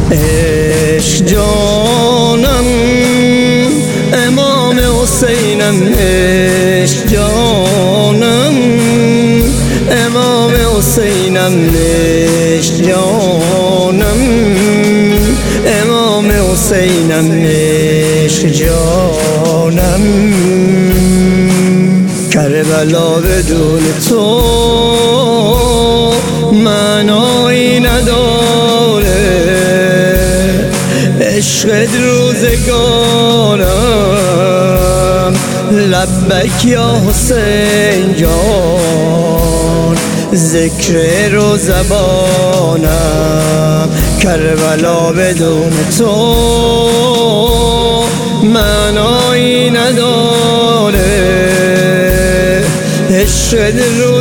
عشق جانم امام حسینم، عشق جانم امام حسینم، عشق جانم امام حسینم، عشق جانم. کربلا بدون تو معنایی نداره، عشقت روزگارم. لبک یا حسین جان، ذکر رو زبانم. کربلا بدون تو معنایی نداره، عشق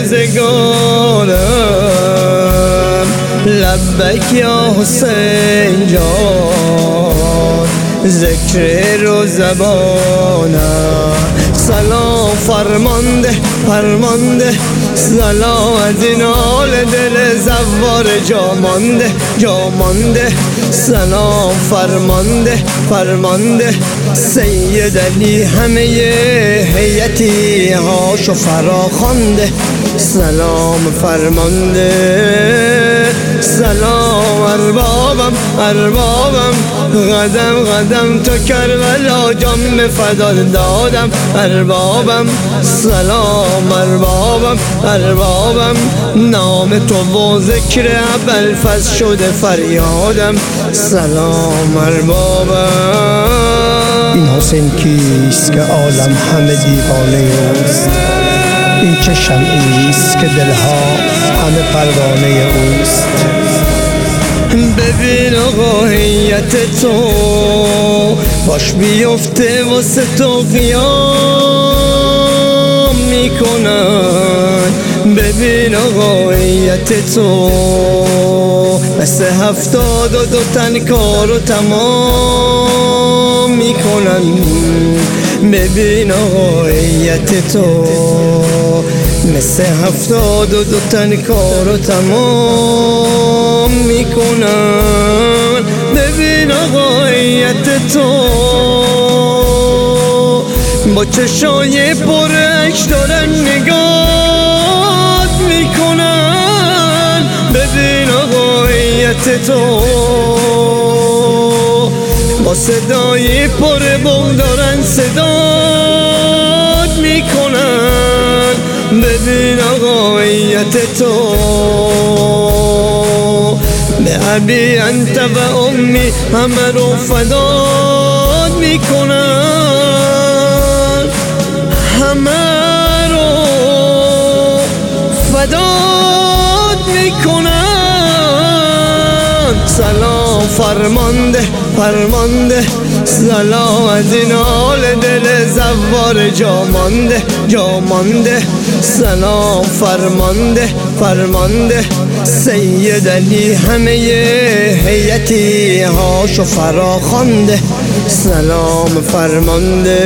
روزگارم. لبک یا حسین جان، ذکر رو زبانم. سلام فرمانده فرمانده، سلام از این حال دل زوار جامانده جامانده. سلام فرمانده فرمانده، سید علی همه هیئتی هاشو فراخوانده. سلام فرمانده، سلام اربابم اربابم، قدم قدم تو کربلا جان به فدا دادم. اربابم سلام اربابم اربابم، نام تو و ذکر ابوالفضل شده فریادم. سلام اربابم. این حسین کیست که عالم همه دیوانه اوست؟ این چه شمعیست که دلها همه پروانه اوست؟ ببین آقا هیئت تو باش بیفته واسه تو قیام میکنن. ببین آقا هیئت تو مثل 72 تن کارو تمام میکنن. ببین آقا هیئت تو مثل 72 تن کارو تمام میکنن. ببین آقا هیئت تو با چشای پر اشک دارن نگات میکنن. ببین آقا هیئت تو با صدای پر بغض دارن صدات میکنن. ببین آقا هیئت تو به ابی انت و امی همه رو فدات میکنن، همه رو فدات میکنن. سلام فرمانده فرمانده، سلام از این حال دل زوار جامانده جامانده. سلام فرمانده فرمانده، سید علی همه هیئتی هاشو فراخوانده. سلام فرمانده،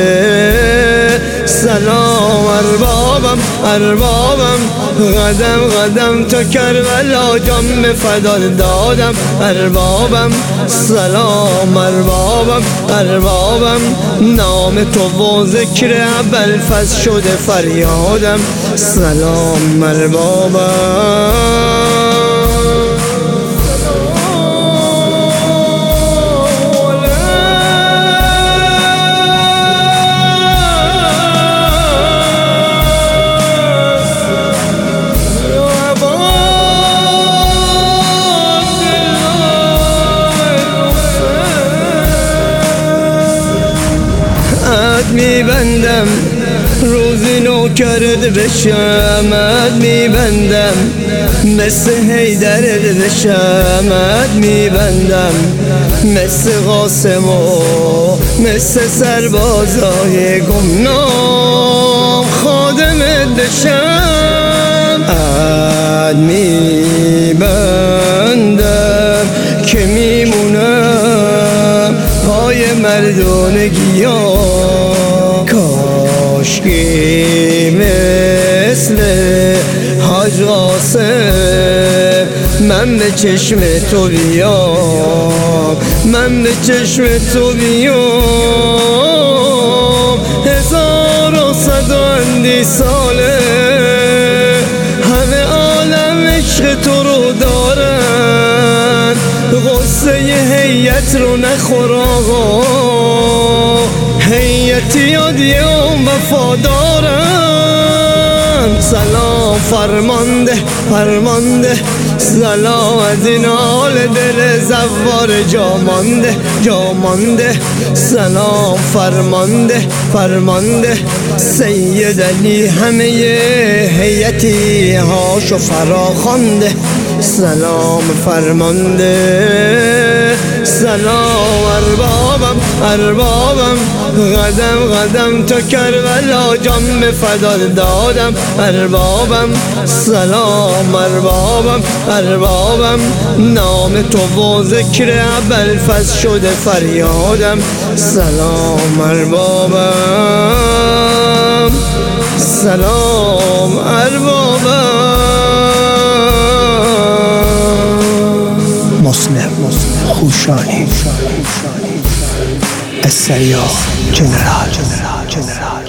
سلام اربابم اربابم، قدم قدم تا کربلا جان به فدا دادم. اربابم سلام اربابم اربابم، نام تو و ذکر ابوالفضل شده فریادم. سلام اربابم. میبندم روزی نوکرت بشم، میبندم مثل حیدرت بشم، میبندم مثل قاسم و مثل سربازای گمنام خادمت بشم. میبندم که میمونم پای مردانگی ها، کاشکی مثل حاج قاسم من به چشم تو بیام، من به چشم تو بیام. 1100 ساله همه عالم عشق تو رو دارن، غصه هیئت رو نخور آقا، هیئت یادیام وفادارن. سلام فرمانده فرمانده، سلام از این حال دل زوار جامانده جامانده. سلام فرمانده فرمانده، سید علی همه هیئتی هاشو فراخوانده. سلام فرمانده، سلام اربابم اربابم، قدم قدم تا کربلا جان به فدا دادم اربابم. سلام اربابم اربابم، نام تو و ذکر ابوالفضل شده فریادم. سلام اربابم، سلام اربابم. مسلم خوشانی السریار جنرال